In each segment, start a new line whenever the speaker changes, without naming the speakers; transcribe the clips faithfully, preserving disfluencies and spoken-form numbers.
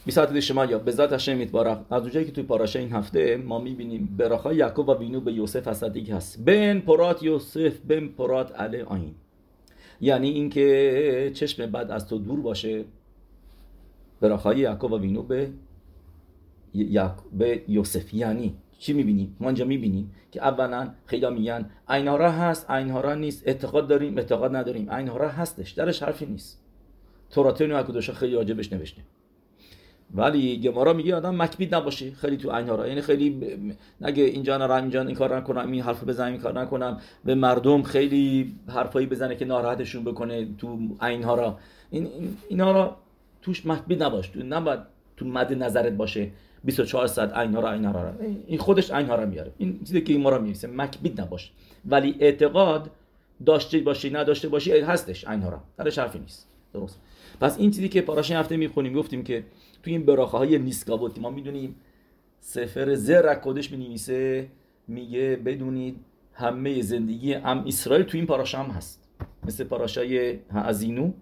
بیسات شما یا به ذات هشم یتبارک. از اونجایی که توی پاراشه این هفته ما میبینیم براخای یعقوب و وینو به یوسف اصدیق هست بن پرات یوسف بن پرات علی آین، یعنی اینکه چشم بد از تو دور باشه. براخای یعقوب و وینو به به یوسف، یعنی چی میبینیم؟ ما اینجا میبینیم که اولا خیلی میگن عینهارا هست عینهارا نیست، اعتقاد داریم اعتقاد نداریم. عینهارا هستش، درش حرفی نیست. توراتون و کدوشا خیلی راجبش نوشته، ولی گمارا میگه آدم مکبید نباشه خیلی تو عینهارا، یعنی خیلی ب... نگه اینجا نرم اینجا این کار نکنم این حرف بزنم این کار نکنم، به مردم خیلی حرفایی بزنه که ناراحتشون بکنه تو عینهارا. این اینا را توش مکبید نباش، تو نباید تو مد نظرت باشه بیست و چهار ساعت عینهارا عینهارا. این خودش عینهارا میاره، این چیزی که این ما را میگه مکبید نباش، ولی اعتقاد داشته باشی نداشته باشی هستش عینهارا، درش حرفی نیست. درست. پس این چیزی که پاراشه هفته میخونیم گفتیم که توی این براخه های نیسکابوت ما میدونیم سفر زر کدش مینویسه میگه بدونید همه زندگی ام اسرائیل توی این پاراشه هم هست، مثل پاراشه هازینو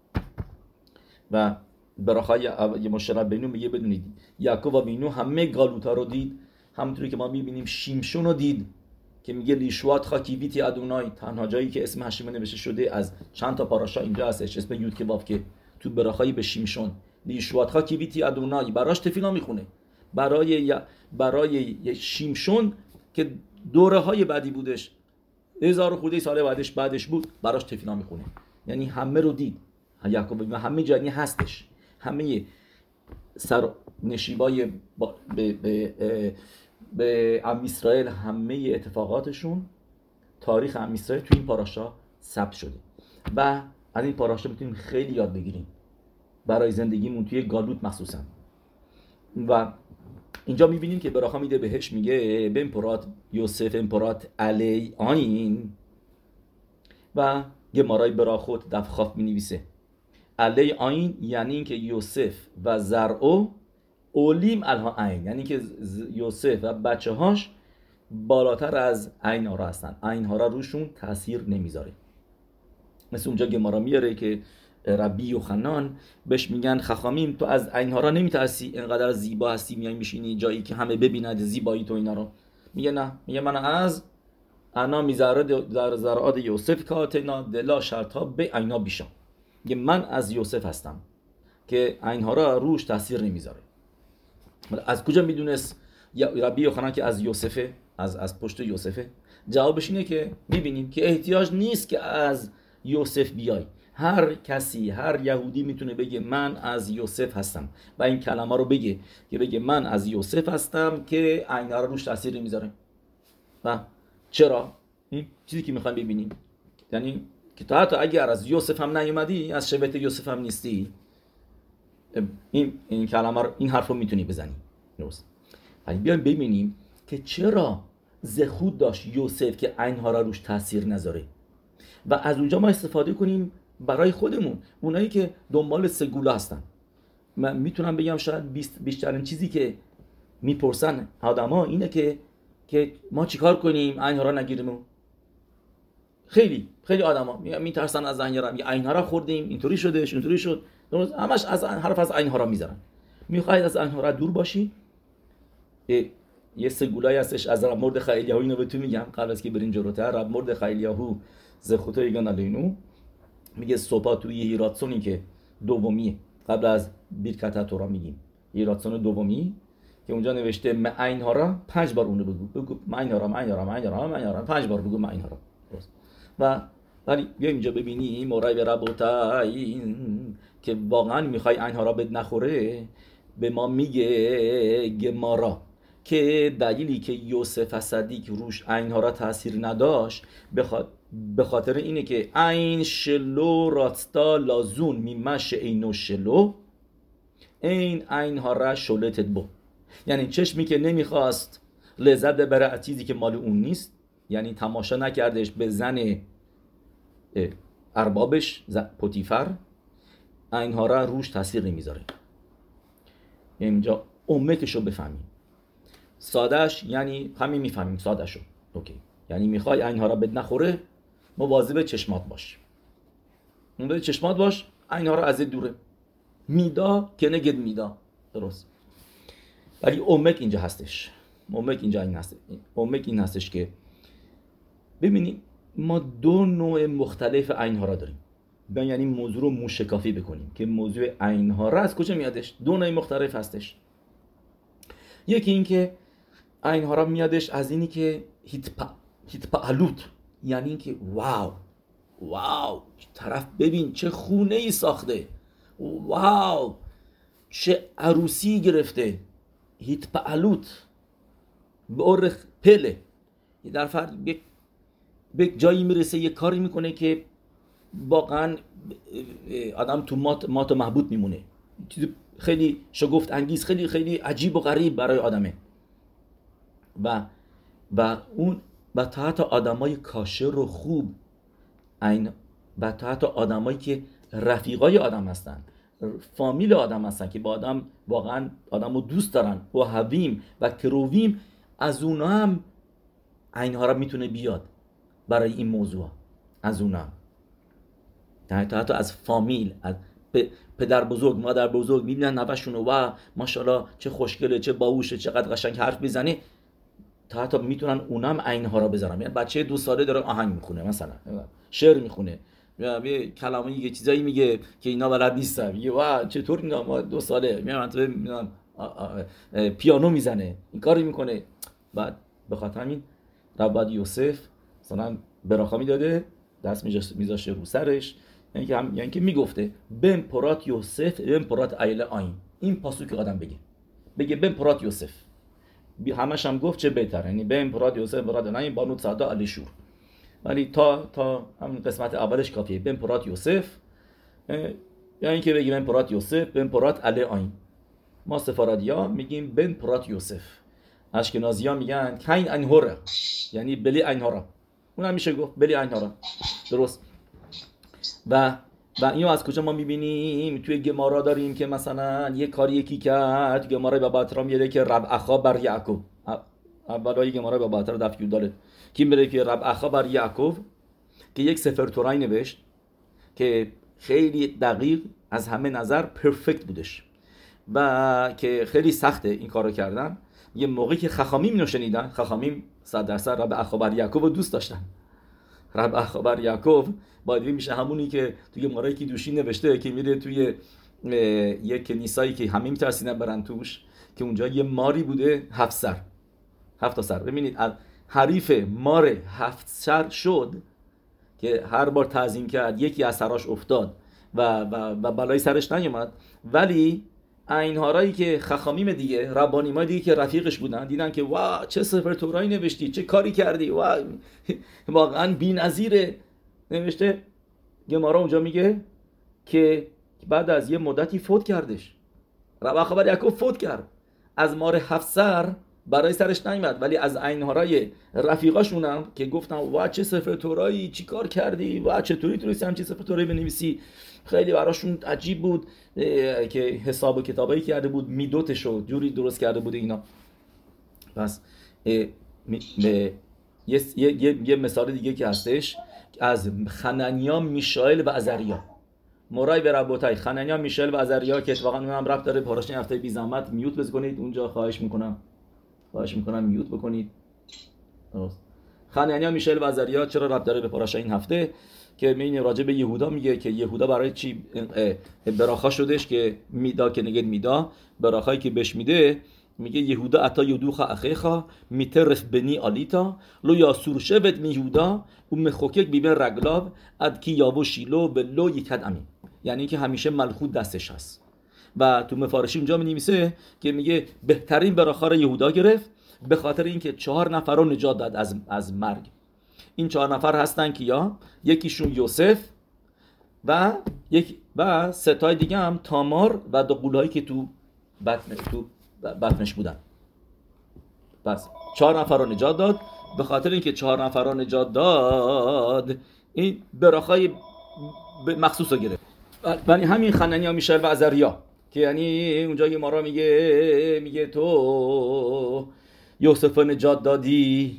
و براخه های مشرب بینو میگه بدونید یعقوب و وینو همه گالوتا رو دید، همونطوری که ما میبینیم شیمشون رو دید که میگه لیشوات خاکیویتی ادونای، تنها جایی که اسم هشیمه نوشته شده از چند تا پاراشا اینجا هستش اسم یود که واف که تو براخای به شیمشون لیشوات خاکیویتی ادونای براش تفیلا میخونه، برای برای شیمشون که دوره های بعدی بودش هزار خورده سال بعدش بعدش بود براش تفیلا میخونه. یعنی همه رو دید یعقوب و همه جانی هستش، همه سر نشیبای به به به ام اسرائیل همه اتفاقاتشون تاریخ ام اسرائیل تو این پاراشا ثبت شده و از این پاراشا میتونیم خیلی یاد بگیریم برای زندگیمون توی گالوت مخصوصا. و اینجا میبینیم که براخا میده بهش میگه بن پرات یوسف امپرات علی آین و گمارای براخوت دفخاف مینویسه علی آین، یعنی اینکه یوسف و زرعو اولیم الها عین، یعنی که یوسف و بچه هاش بالاتر از عین هارا هستن، عین هارا روشون تاثیر نمیذاره. مثل اونجا گمارا میاره که ربی یوحنان بهش میگن خخامیم تو از عین هارا نمیترسی، اینقدر زیبا هستی میای میشینی جایی که همه ببیند زیبایی تو اینا رو. میگه نه، میگه من از انا میذاره در زرعات یوسف کاتنا دلا شرطا به عینا بیشم، میگه من از یوسف هستم که عین هارا روش تاثیر نمیذاره. از کجا میدونست ربی یوحنان که از یوسفه، از از پشت یوسفه؟ جوابش اینه که میبینیم که احتیاج نیست که از یوسف بیای، هر کسی هر یهودی میتونه بگه من از یوسف هستم و این کلمه رو بگه که بگه من از یوسف هستم که عینه رو روش تاثیر نمیذاره. و چرا؟ این چیزی که میخوایم ببینیم، یعنی که تا حتی اگر از یوسف هم نیومدی از شبت یوسف هم نیستی، این این کلمه رو این حرف رو میتونی بزنی. درست. ولی بیایم ببینیم که چرا زخود داشت یوسف که عینها را روش تاثیر نذاره و از اونجا ما استفاده کنیم برای خودمون، اونایی که دنبال سگولا هستن. من میتونم بگم شاید بیشترین چیزی که میپرسن آدما اینه که که ما چیکار کنیم عینها را نگیریم. خیلی خیلی آدما میترسن از عینها را، عینها را خوردیم اینطوری شدش اینطوری شد، همش از حرف از عینها را میذارن. میخواید از عینها را دور باشی؟ یه سگولای هستش از رب مردخای الیاهو، اینو بهتون میگم قبل از که برین جلوتر. رب مردخای الیاهو زخوتو یگان علینو میگه صبح توی هیراتسونی که دومیه قبل از بیرکت تورا میگیم هیراتسون دومی که اونجا نوشته معین ها را پنج بار اونو بگو بگو معین ها را معین ها را معین ها را معین ها را پنج بار بگو معین ها را. و ولی بیا اینجا ببینی مورای به ربوتاین که واقعا میخوای عین ها را بد نخوره، به ما میگه گمارا که دلیلی که یوسف صدیق روش عین ها را تاثیر نداشت به خاطر اینه که عین شلو راستا لازون میمش اینو شلو این عین ها را شلتت بو، یعنی چشمی که نمیخواست لذت ببره چیزی که مال اون نیست، یعنی تماشا نکردش به زن اربابش پوتیفر، اینها را روش تاثیر نمیذاره. اینجا امکشو بفهمیم، سادهش یعنی همین میفهمیم سادهشو. اوکی، یعنی میخوای اینها را بد نخوره مواظب چشمات باش، مواظب چشمات باش، اینها را از دوره میدا که نگد میدا. درست. ولی عمق اینجا هستش. عمق اینجا این هست. عمق این هستش که ببینید ما دو نوع مختلف عینها را داریم. بیان یعنی موضوع رو موشکافی بکنیم که موضوع عینها را از کجا میادش؟ دو نوع مختلف هستش. یکی این که عینها را میادش از اینی که هیتپا هیتپالوت، یعنی این که واو واو طرف ببین چه خونه ای ساخته، واو چه عروسی گرفته، هیتپالوت به اورخ پله. در فرد به جایی میرسه یه کاری میکنه که واقعا آدم تو مات مات و محبوط میمونه، چیز خیلی شگفت انگیز، خیلی خیلی عجیب و غریب برای آدمه. و و اون و تا حتی آدمای کاشر و خوب این و تا حتی آدمایی که رفیقای آدم هستن، فامیل آدم هستن که با آدم واقعا آدمو دوست دارن و حویم و کروویم، از اونا هم اینها را میتونه بیاد برای این موضوع. از اونا تا حتی از فامیل، از پدر بزرگ، مادر بزرگ میبینن نوه‌شونو و ماشاءالله چه خوشگله، چه باهوشه، چقدر قشنگ حرف میزنه، تا حتی میتونن اونم عینها را بذارن. یعنی بچه دو ساله داره آهنگ میخونه، مثلا شعر میخونه، یه کلمه یه چیزایی میگه که اینا بلد نیستن، میگه وا چطور اینا ما دو ساله میان تو میان پیانو میزنه، این کاری میکنه. بعد به خاطر همین رباد یوسف مثلا براخا میداده، دست میذاشه رو سرش، یعنی که هم یعنی که میگفته بن پرات یوسف بن پرات ایله آین. این پاسو که آدم بگه بگه بن پرات یوسف، همش هم گفت چه بهتره، یعنی بن پرات یوسف برات نه بانو صدا علی شور، ولی تا تا همین قسمت اولش کافیه بن پرات یوسف، یعنی که بگیم بن پرات یوسف بن پرات علی آین. ما سفارادیا میگیم بن پرات یوسف، اشکنازیا میگن کین انهوره، یعنی بلی انهوره، اون هم میشه گفت بلی انهوره. درست. و و اینو از کجا ما میبینیم؟ توی گمارا داریم که مثلا یه کاری یکی کرد، گمارا بابا اترا میگه که رب اخا بر یعقوب، اولای گمارا بابا اترا دفع داره کی میگه که رب اخا بر یعقوب، که یک سفر تورای نوشت که خیلی دقیق از همه نظر پرفکت بودش و که خیلی سخته این کارو کردن. یه موقعی که خخامیم اینو شنیدن، خخامیم صد درصد رب اخا بر یعقوب رو دوست داشتن. رب اخا بر یعقوب باید میشه همونی که توی مارایی که دوشی نوشته که میره توی یک کنیسایی که همه میترسیدن برن توش، که اونجا یه ماری بوده هفت سر، هفت تا سر. ببینید حریف مار هفت سر شد که هر بار تعظیم کرد یکی از سراش افتاد و و, و بلای سرش نیومد، ولی اینهارایی که خخامیم دیگه، ربانیمای دیگه که رفیقش بودن، دیدن که وا چه سفر تورایی نوشتی، چه کاری کردی، وا واقعا بی‌نظیره. نوشته گمارا اونجا میگه که بعد از یه مدتی فوت کردش، رب اخا بر یعقوب فوت کرد، از مار هفت سر برای سرش نیامد، ولی از اینهارای رفیقاشونم که گفتن وا چه سفر تورایی، چی کار کردی، وا چطوری تونستی همین سفر تورایی بنویسی، خیلی براشون عجیب بود که حساب و کتابایی کرده بود، میدوتشو جوری درست کرده بود اینا. پس یه یه یه, یه مثال دیگه که هستش از خننیا، میشائیل و عزریا، مورای به ربوتای خننیا، میشائیل و عزریا که اتفاقا اونم ربط داره. پاراشین هفته بی زحمت میوت بکنید اونجا، خواهش میکنم خواهش میکنم میوت بکنید. درست. خننیا، میشائیل و عزریا چرا ربط داره به پاراشین این هفته؟ که این راجع به یهودا میگه که یهودا برای چی براخا شدش که میدا که نگید میدا، براخایی که بهش میده میگه یهودا عطا یدوخا اخیخا میترف بنی آلیتا لو یاسور شبت می یهودا و مخوکک بیبن رگلاب اد کی یابو شیلو به لو یکد امین، یعنی که همیشه ملخوت دستش هست. و تو مفارشی اونجا می‌نویسه که میگه بهترین براخا رو یهودا گرفت به خاطر اینکه چهار نفر رو نجات داد از از مرگ. این چهار نفر هستن که یا یکیشون یوسف و یک و ستای دیگه هم تامار و دو قولایی که تو بطن تو بطنش بودن. پس چهار نفر رو نجات داد. به خاطر اینکه چهار نفر رو نجات داد این براخای مخصوص رو گرفت. ولی همین خننیا، میشائیل و عزریا که یعنی اونجا یه مارا میگه میگه تو یوسف نجات دادی،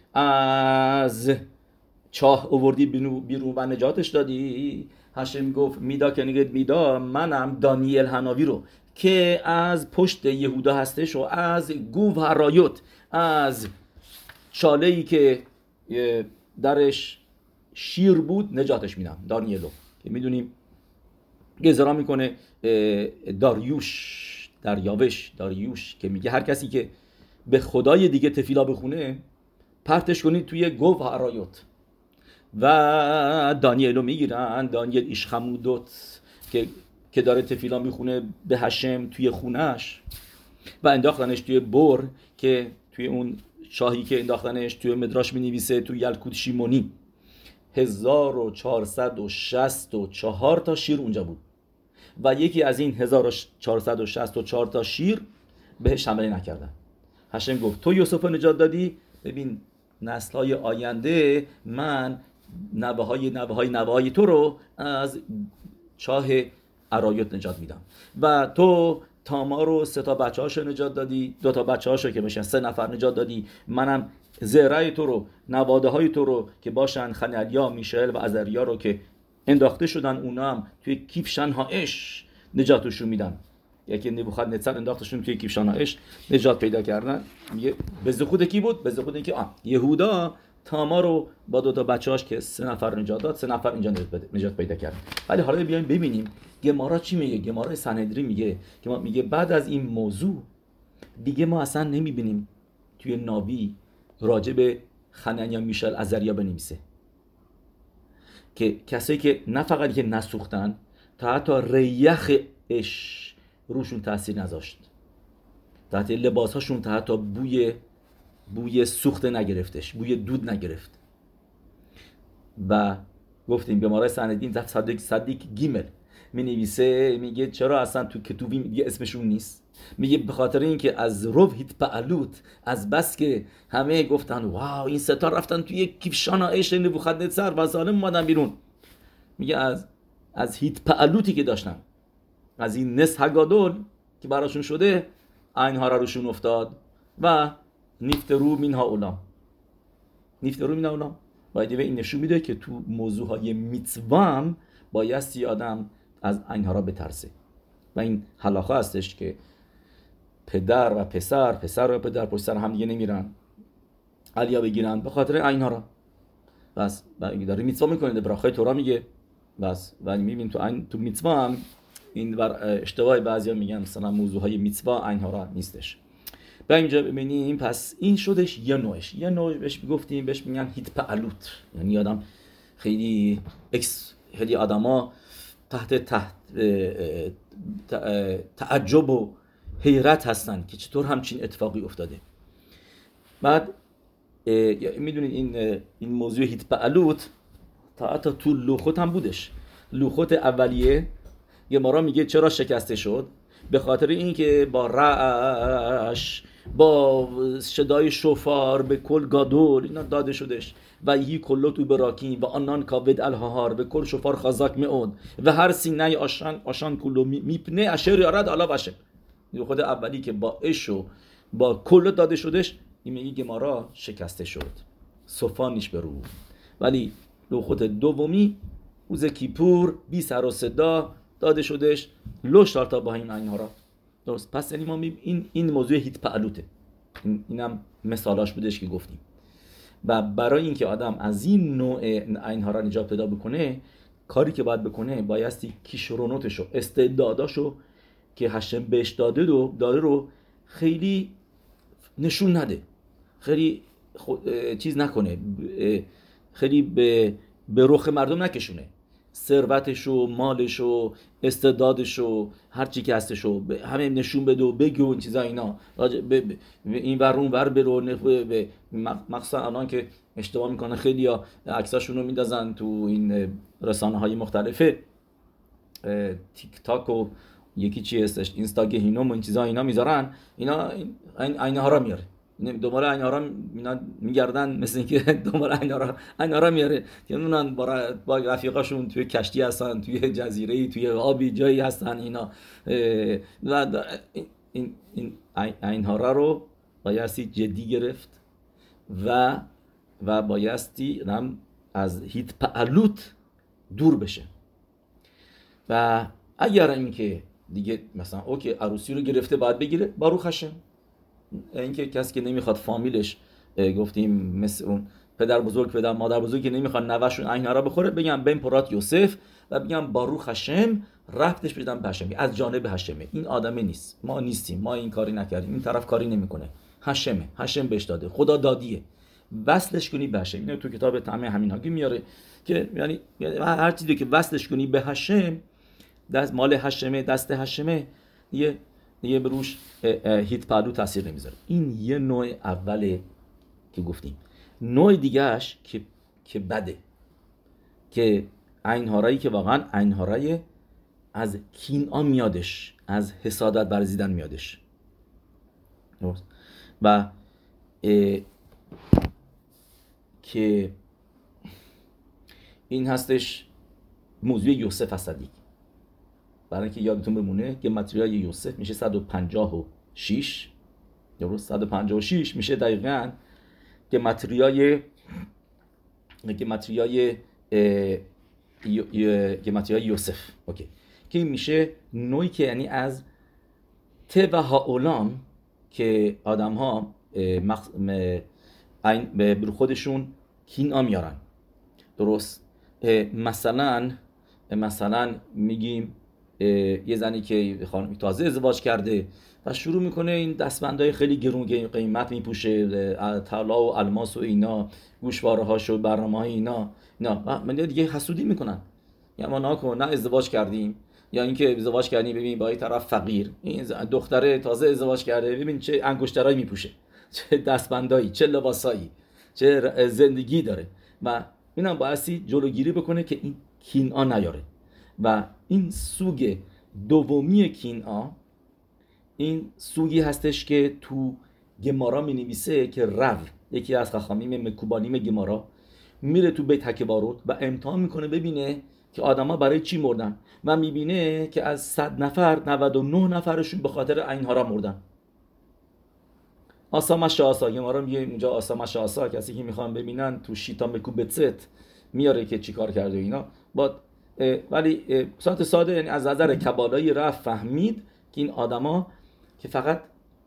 از چاه آوردی بیرون و نجاتش دادی. هاشم گفت میدا که نگید میدا، منم دانیل حناوی رو که از پشت یهودا هستش و از گوو و رایوت، از چاله‌ای که درش شیر بود نجاتش میدم. دانیلو که میدونیم گزارا میکنه داریوش دریاوش داریوش که میگه هر کسی که به خدای دیگه تفیلا بخونه پرتش کنید توی گوو و رایوت. و دانیلو میگیرن، دانیل ایش خمودوت که که داره تفیلا میخونه به هشم توی خونش و انداختنش توی بر، که توی اون شاهی که انداختنش توی مدراش مینویسه توی یلکوت شیمونی هزار و چهارصد و شصت و چهار تا شیر اونجا بود و یکی از این هزار و چهارصد و شصت و چهار تا شیر بهش حمله نکردن. هشم گفت تو یوسف نجات دادی، ببین نسل‌های آینده من نوه های نوه های نوه های تو رو از چاه ارایوت نجات میدم. و تو تامار رو سه تا بچه هاشو نجات دادی، دو تا بچه هاشو که بشن سه نفر نجات دادی، منم زرعی تو رو، نواده های تو رو که باشن خنریا، میشل و عزریا رو که انداخته شدن اونا هم توی کیف شنهایش نجاتشون میدم. یکی نبوخدنصر انداختشون توی کیف شنهایش نجات پیدا کردن. میگه به زخود کی بود؟ به زخود اینکه آه یهودا تامار رو با دو تا بچه‌هاش که سه نفر نجات داد، سه نفر اینجا نجات پیدا کرد. ولی حالا بیایم ببینیم گمارا چی میگه. گمارا سنهدری میگه که ما میگه بعد از این موضوع دیگه ما اصلا نمیبینیم توی ناوی راجع به خننیا، میشل، عزریا بنویسه که کسایی که نه فقط که نسوختن، تا حتی ریخ اش روشون تاثیر نذاشت، تحت لباسهاشون تا حتی بوی بوی سوخته نگرفتش، بوی دود نگرفت. و گفتیم بیماره سندین زفت صدیق صدیق گیمل می نویسه، میگه چرا اصلا تو کتوبی میگه اسمشون نیست؟ میگه به خاطر اینکه از روح هیت پعلوت، از بس که همه گفتن واو این ستا رفتن توی کیفشان آیش نبوخدنصر و ظالم اومدن بیرون. میگه از از هیت پعلوتی که داشتن، از این نس هگادول که براشون شده، اینها را روشون افتاد و نیفترو مینها اولام نیفترو مینها اولام باید این نشون میده که تو موضوع های میتوام بایستی آدم از اینها را بترسه. و این حلاخه هستش که پدر و پسر، پسر و پدر پشت سر هم دیگه نمیرن علیا بگیرن به خاطر اینها را. بس و داره میتوام میکنه، براخای تورا میگه. بس و میبینیم تو این تو میتوام این بر اشتباه بعضیا میگن مثلا موضوع های میتوا اینها را نیستش. به اینجا ببینیم پس این شدش یه نوعش. یه نوع بهش میگفتیم بهش میگن هیت پعلوت، یعنی آدم خیلی اکس خیلی آدما تحت تحت تعجب و حیرت هستن که چطور همچین اتفاقی افتاده. بعد میدونید این این موضوع هیت پعلوت تا حتی تو لوخوت هم بودش. لوخوت اولیه یه مارا میگه چرا شکسته شد؟ به خاطر اینکه با رعش، با صدای شofar به کل گادول اینا داده شدش و یهی کلو تو براکین و آنان کاود الهار به کل شofar خازاک میون و هر سینه آشان آشان کلو میپنه اشر یارد علا باشه. خود اولی که با اشو با کلو داده شدش، این میگه گمارا شکسته شد، صفانیش برو. ولی لوخوت دومی روز کیپور بی سر و صدا داده شدش لو شارتا با این اینها را. درست. پس یعنی ما این این موضوع هیت پعلوته. این اینم مثالاش بودش که گفتیم. و برای اینکه آدم از این نوع اینها را نجات پیدا بکنه، کاری که باید بکنه بایستی کیشرونوتشو، استعداداشو که هشم بهش داده رو داده رو خیلی نشون نده، خیلی چیز نکنه، خیلی به به رخ مردم نکشونه. ثروتشو، مالشو، استعدادشو، هر چی که هستشو همه نشون بده و بگه و این چیزا اینا. این ور اون ور برو. مخصوصا الان که اشتباه میکنه خیلی ها عکساشون رو میندازن تو این رسانه های مختلفه، تیک تاک و یکی چی هستش اینستاگرام و این چیزا اینا میذارن، اینا این اینها را میاره، دوباره اینها را میگردن مثل اینکه دوباره اینها را اینها را میاره که اونن با با رفیقاشون توی کشتی هستن، توی جزیره، توی آبی جایی هستن اینا. و این این اینها را رو بایستی جدی گرفت و و بایستی هم از هیت پعلوت دور بشه. و اگر اینکه دیگه مثلا اوکی عروسی رو گرفته باید بگیره باروخ هشم. اینکه کسی که نمیخواد فامیلش گفتیم مثل اون پدر بزرگ پدر مادر بزرگ که نمیخواد نوهشون عین را بخوره بگم بن پرات یوسف و بگم باروخ هشم رفتش بدم به هشم از جانب هشمه. این آدمه نیست، ما نیستیم، ما این کاری نکردیم، این طرف کاری نمیکنه، هشمه، هشم بهش داده، خدا دادیه، وصلش کنی به هشم. اینو تو کتاب طعم همین هاگی میاره که یعنی هر چیزی که وصلش کنی به هشم دست مال هشمه دست هشمه یه یه بروش هیت پالو تاثیر نمیذاره. این یه نوع اوله که گفتیم. نوع دیگهش که که بده که عین هارایی که واقعا عین هارای از کینعا میادش، از حسادت برزیدن میادش و که این هستش موضوع یوسف صدیق. برای اینکه یادتون بمونه که متریای یوسف میشه صد و پنجاه و شش، درست صد و پنجاه و شش میشه دقیقاً که متریای که متریای که متریای یوسف. اوکی که این میشه نوعی که یعنی از طبع هاولام که آدم ها مخ... به خودشون کینعا میارن. درست مثلا مثلا میگیم یه زنی که خانمی تازه ازدواج کرده و شروع میکنه این دستبندهای خیلی گرون قیمت میپوشه، طلا و الماس و اینا، گوشواره هاش و برنامه‌های اینا اینا من دیگه حسودی میکنن، یا ما ناکن نه ازدواج کردیم، یا اینکه ازدواج کردیم ببین با این طرف فقیر، این دختره تازه ازدواج کرده ببین چه انگشترایی میپوشه، چه دستبندایی، چه لباسایی، چه زندگی داره و اینم بایستی جلوگیری بکنه که این کینعا نیاره. و این سوگ دومی کینعا این سوگی هستش که تو گمارا می نویسه که رو یکی از خخامیم مکوبانیم گمارا میره تو بیت حکباروت و امتحان میکنه ببینه که آدما برای چی مردن و میبینه که از صد نفر نود و نه نفرشون به خاطر عین هارا مردن. آسا مشاسا گمارا میگه اینجا آسا مشاسا کسی که میخوان ببینن تو شیتا مکوبتست میاره که چیکار کرده اینا با ولی صورت ساده یعنی از نظر کبالایی رفت فهمید که این آدما که فقط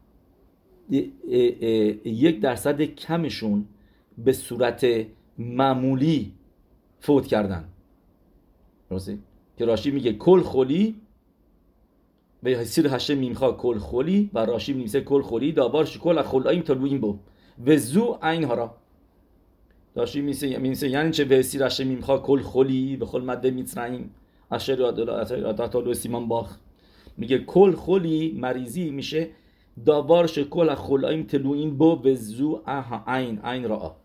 یک درصد کمشون به صورت معمولی فوت کردن. درسته که راشی میگه کل خولی به حسیر هشته میمخوا کل خولی و راشی میمیسه کل خولی دابارش کل خلاییم تلویم بو و زو عین هارا داشتی میسه میسه یعنی چه به سیر هشته میمخوا کل خولی به خل مده میتراییم اشر یادلاتالو سیمان باخ میگه کل خولی مریضی میشه داوارش کل خلاییم تلویم بو و زو عین عین را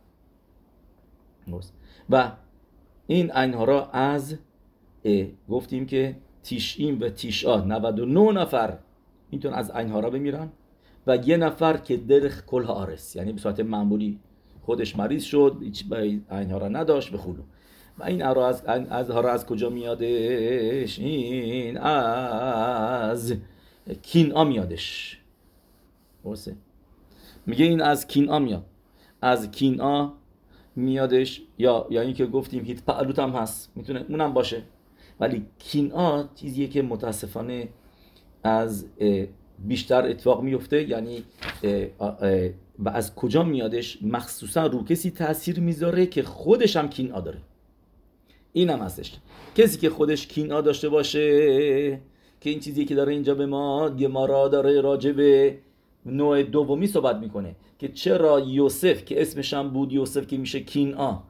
و این عین ها را از گفتیم که تیشیم و تیشا نود و نه نفر میتونن از عین ها را بمیرن و یه نفر که درخ کل ها آرس یعنی به صورت معمولی خودش مریض شد هیچ عین ها را نداشت بخولو و این ها از از ها را از کجا میادش؟ این از کینعا میادش. درسته میگه این از کینعا میاد، از کینعا میادش یا یا اینکه گفتیم هیت پالوت هم هست میتونه اونم باشه، ولی کینعا چیزیه که متاسفانه از بیشتر اتفاق میفته. یعنی و از کجا میادش؟ مخصوصا رو کسی تأثیر میذاره که خودش هم کینعا داره. این هم هستش کسی که خودش کینعا داشته باشه که این چیزی که داره اینجا به ما گمارا داره راجع به نوع دومی صحبت میکنه که چرا یوسف که اسمش هم بود یوسف که میشه کینعا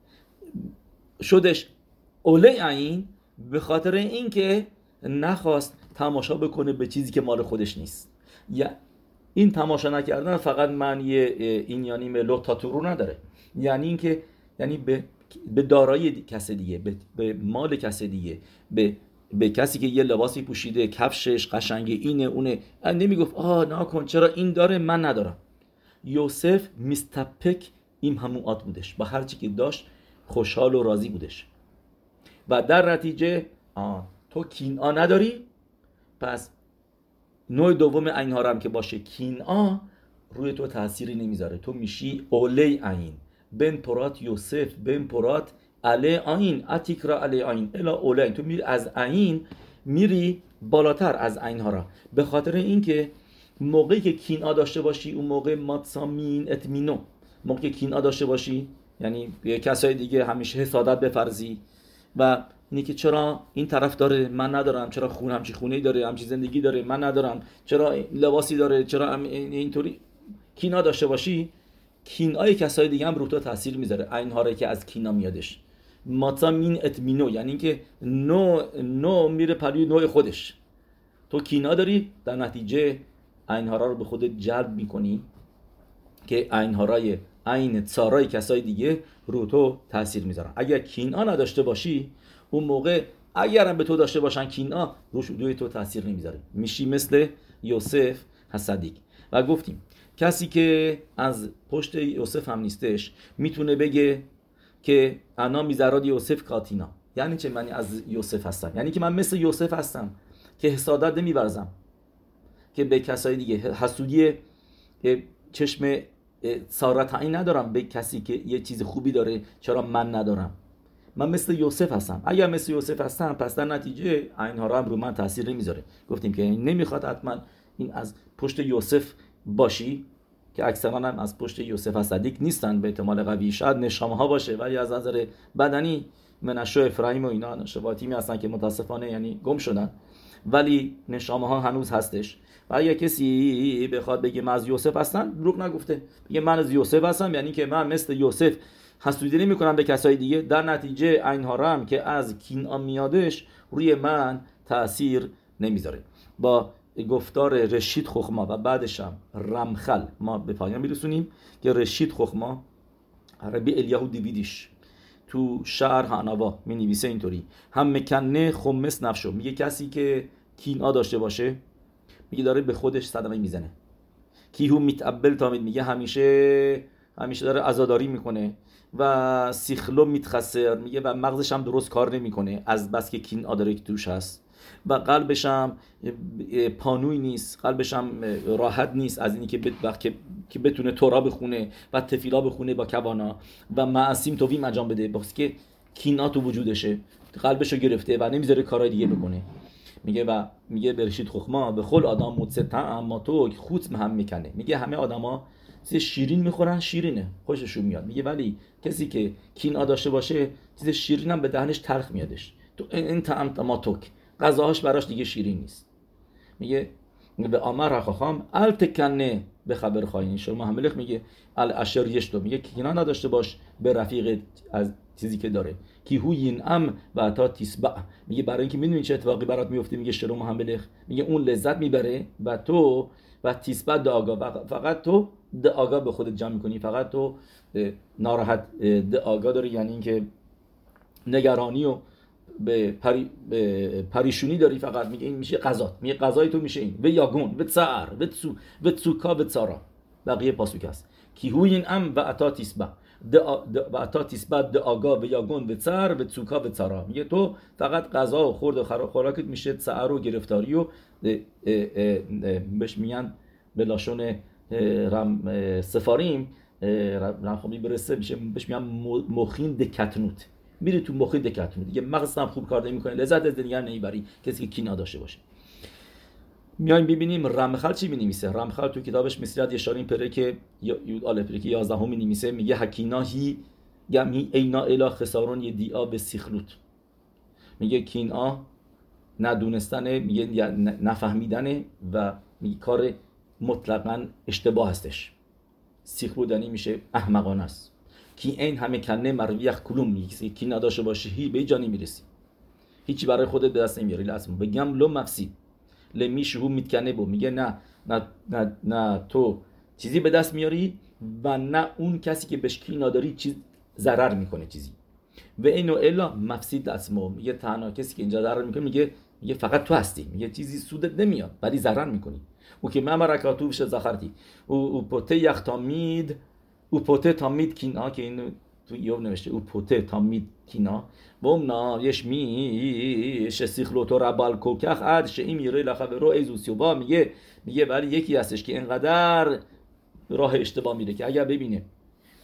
شدش اوله عین به خاطر اینکه نخواست تماشا بکنه به چیزی که مال خودش نیست. یا این تماشا نکردن فقط معنی این یعنی ملو تاتورو نداره، یعنی اینکه یعنی به به دارایی کس دیگه، به, به مال کس دیگه، به به کسی که یه لباسی پوشیده کفشش قشنگه اینه اونه نمیگفت آه نکن چرا این داره من ندارم. یوسف مستپک این هموات بودش، با هر چی که داشت خوشحال و راضی بودش و در نتیجه آه تو کینعا نداری پس نوع دوم عین ها هم که باشه کینعا روی تو تأثیری نمیذاره، تو میشی اولی عین بن پرات یوسف بن پرات علی عین اتیکرا علی عین الا اولی، تو میری از عین میری بالاتر از عینها را، به خاطر اینکه موقعی که کینه داشته باشی اون موقع ماتسامین اتمینو، موقعی که کینه داشته باشی یعنی به کسای دیگه همیشه حسادت بفرزی و اینی که چرا این طرف داره من ندارم، چرا خون همچی خونه‌ای داره، همچی زندگی داره من ندارم، چرا لباسی داره، چرا اینطوری کینه داشته باشی، کینای کسای دیگه هم رو تو تاثیر میذاره. اینها رو که از کینا میادش ماتا مین اتمینو، یعنی اینکه نو نو میره پروی نوع خودش. تو کینا داری، در نتیجه اینها رو به خودت جلب میکنی که اینها رای عین تسارای کسای دیگه رو تو تاثیر میذارن. اگر کینا نداشته باشی اون موقع اگرم به تو داشته باشن کینا، روش روی تو تاثیر نمیذاره، میشی مثل یوسف حسدیک. و گفتیم کسی که از پشت یوسف هم نیستش میتونه بگه که انا میزراد یوسف کاتینا. یعنی چه؟ معنی از یوسف هستم، یعنی که من مثل یوسف هستم که حسادت نمیورزم که به کسای دیگه، حسودی چشم سارت این ندارم به کسی که یه چیز خوبی داره چرا من ندارم. من مثل یوسف هستم. اگر مثل یوسف هستم پس در نتیجه اینها رو هم رو من تاثیر نمیذاره. گفتیم که نمیخواد حتما این از پشت یوسف باشی که اکثرا هم از پشت یوسف صدیق نیستن، به احتمال قوی شاید نشامه ها باشه، ولی از نظر بدنی منشو افرایم و اینا نشواتی می هستن که متاسفانه یعنی گم شدن، ولی نشامه ها هنوز هستش. و اگه کسی بخواد بگه من از یوسف هستم، دروغ نگفته. بگه من از یوسف هستم یعنی که من مثل یوسف حسودی نمی کنم به کسای دیگه، در نتیجه اینها را هم که از کینه میادش روی من تأثیر نمیذاره. با گفتار رشید خخما و بعدش هم رمخل ما به پایان میرسونیم که رشید خخما عربی الیاهو دیویدیش تو شعر هانوا می نویسه اینطوری: هم مکنه خمس نفشو، میگه کسی که کینه داشته باشه میگه داره به خودش صدمه میزنه. کیهو میتعبل تامید، میگه همیشه همیشه داره عزاداری میکنه. و سیخلو میتخسر، میگه و مغزش هم درست کار نمیکنه از بس که کینه داره که توش هست. و قلبش هم پانوی نیست، قلبش هم راحت نیست از اینی که بت... که بتونه تورا بخونه و تفیلا بخونه با کوانا و معصیم توی انجام بده، بس که کینه تو وجودشه، قلبشو گرفته و نمیذاره کارهای دیگه بکنه. میگه و میگه برشید خخما به خل آدم متصتا اما تو خود هم میکنه. میگه همه آدما چیز شیرین میخورن، شیرینه خوششون میاد. میگه ولی کسی که کینه داشته باشه چیز شیرین هم به دهنش تلخ میادش. تو این طعم تماتوک، غذاهاش براش دیگه شیرین نیست. میگه به آمر خاخام ال تکنه به خبر خاین شما هملخ، میگه ال اشریش تو، میگه کینه نداشته باش به رفیق از چیزی که داره. کی هوین ام و تا تسبع، میگه برای اینکه میدونی چه اتفاقی برات میفته، میگه شروع محملخ، میگه اون لذت میبره و تو و تسبع داگا، فقط تو داگا به خودت جمع میکنی، فقط تو ناراحت داگا داری، یعنی اینکه نگرانی و به, پری، به پریشونی داری فقط. میگه این میشه قضا، میگه قضای تو میشه این و یاگون و تسعر و تسو و تسوکا و تسارا. بقیه پاسوک است کی هوین ام و اتا تسبع و اتا تسبع د آگا و یاگون و تسر و تسوکا و تسارا. میگه تو فقط قضا و خورد و خوراکت میشه تسعر و گرفتاری و بهش میگن به لاشون رم سفاریم رمخومی برسه میشه بهش میگن مخین دکتنوت، میری تو مخین دکتنوت دیگه، مغزت هم خوب کار نمیکنه، لذت از زندگی هم نمیبری کسی که کینه داشته باشه. میایم ببینیم رمخل چی مینویسه. رمخل تو کتابش مسیرت یشارین پره که یود آل پره که یازده هم مینویسه، میگه حکیناهی گمی اینا الا خسارون یدیا به سیخلوت. میگه کینه ندونستنه، میگه نفهمیدنه و میگه کار مطلقاً اشتباه هستش. سیخلوت یعنی میشه احمقانه است. کی این همه کنه مرویخ کلوم، میگه کی نداشته باشه هی به جا نمیرسی، هیچی برای خودت به دست نمیاری. لازم بگم لو مفسید لمیشو میتکنه بو، میگه نه نه نه نه تو چیزی به دست میاری و نه اون کسی که بهش کی نداری چیز ضرر میکنه چیزی. و اینو الا مفسید اسمو، میگه تنها کسی که اینجا ضرر میکنه میگه میگه فقط تو هستی، میگه چیزی سودت نمیاد ولی ضرر میکنی. او که من رکاتو بشه زخرتی او پوته یختامید او پوته تامید کینا، که اینو تو ایوب نوشته او پوته تامید کینا و امنا یش می شسیخلوتو ربال کوکخ اد شئی میره لخبرو ایزوسیوبا. میگه میگه ولی یکی هستش که اینقدر راه اشتباه میره که اگر ببینه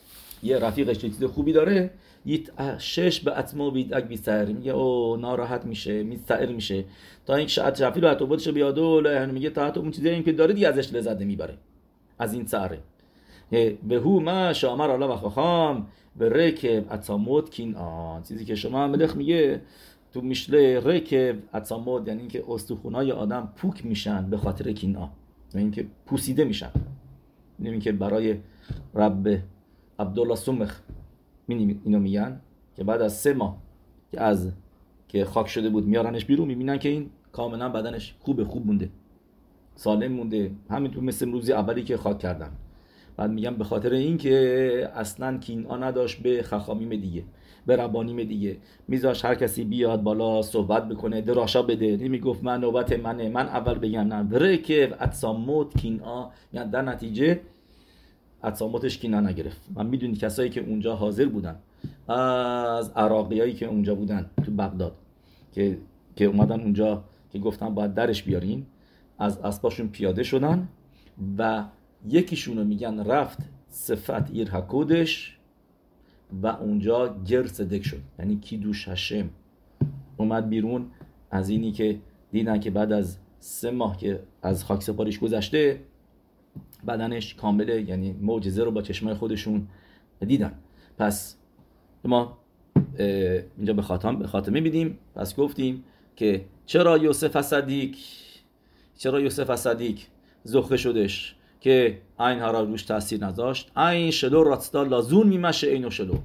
یه رفیقش چیز خوبی داره، یت شش به اتمو بید اگ بیستر، میگه او ناراحت میشه، میستعر میشه تا این شاید رفیق رو اتوباتش بیاد و میگه تا اون چیزی این که داره دیگه ازش لذت نمیبره از این سره. به هو ما شامر الله و خاخام به رکب اتامود کین آن، چیزی که شما ملخ میگه تو میشله رکب اتامود، یعنی اینکه استخونای آدم پوک میشن به خاطر کین آن، یعنی اینکه پوسیده میشن. میدونیم که برای رب عبدالله سمخ اینو میگن که بعد از سه ماه که از که خاک شده بود میارنش بیرون، میبینن که این کاملا بدنش خوب خوب مونده، سالم مونده، همینطور مثل روزی اولی که خاک کردن. بعد میگم به خاطر این که اصلا کینعا نداشت به خخامیم دیگه، به ربانیم دیگه، میذاش هر کسی بیاد بالا صحبت بکنه دراشا بده، نمیگفت من نوبت منه من اول بگم، نه بره که اتساموت کینعا، یعنی در نتیجه اتساموتش کینعا نگرفت. من میدونی کسایی که اونجا حاضر بودن از عراقیایی که اونجا بودن تو بغداد که که اومدن اونجا که گفتن باید درش بیارین، از اسباشون پیاده شدن و یکیشونو میگن رفت صفت ایر حکودش و اونجا گر صدق شد، یعنی کیدوش هشم اومد بیرون از اینی که دیدن که بعد از سه ماه که از خاک سپاریش گذشته بدنش کامله، یعنی معجزه رو با چشمای خودشون دیدن. پس ما اینجا به خاتم به خاتمه میدیم. پس گفتیم که چرا یوسف صدیق چرا یوسف صدیق زخه شدش که این ها را روش تاثیر نذاشت، این شلو راستا لازون میمشه اینو شلو،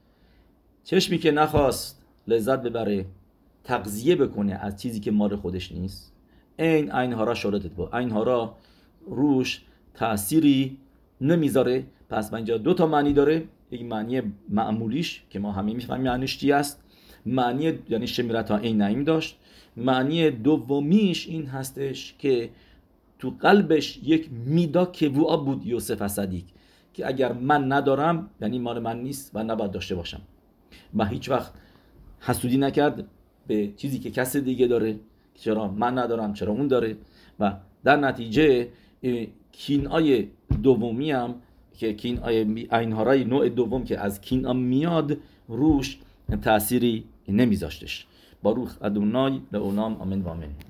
چشمی که نخواست لذت ببره تغذیه بکنه از چیزی که مال خودش نیست، این این ها را شلوتت با این ها را روش تأثیری نمیذاره. پس من اینجا دو تا معنی داره، یک معنی معمولیش که ما همه میفهمیم معنیش چی است، معنی یعنی شمیرت ها این نعیم داشت، معنی دومیش این هستش که تو قلبش یک میدا کبوعا بود یوسف صدیق که اگر من ندارم یعنی مال من نیست و نباید داشته باشم، و هیچ وقت حسودی نکرد به چیزی که کس دیگه داره که چرا من ندارم چرا اون داره، و در نتیجه کینای دومی هم که کینای اینهارای نوع دوم که از کینا میاد روش تأثیری نمیذاشتش. باروخ ادونای لعونام آمین و آمین.